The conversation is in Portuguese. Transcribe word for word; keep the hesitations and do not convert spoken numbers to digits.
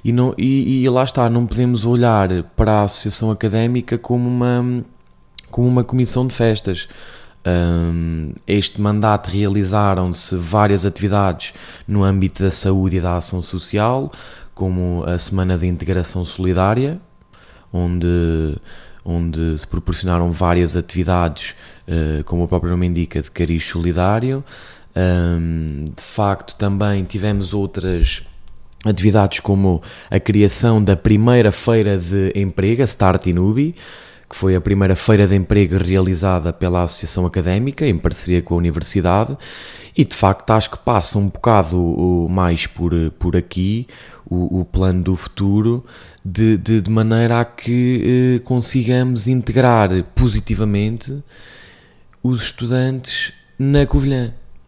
E, não, e, e lá está, não podemos olhar para a associação académica como uma, como uma comissão de festas. Um, este mandato realizaram-se várias atividades no âmbito da saúde e da ação social, como a Semana de Integração Solidária, onde, onde se proporcionaram várias atividades, uh, como o próprio nome indica, de cariz solidário. Um, de facto, também tivemos outras atividades como a criação da primeira feira de emprego, a Start Inubi, que foi a primeira feira de emprego realizada pela Associação Académica, em parceria com a Universidade, e de facto acho que passa um bocado mais por, por aqui o, o plano do futuro, de, de, de maneira a que eh, consigamos integrar positivamente os estudantes na Covilhã.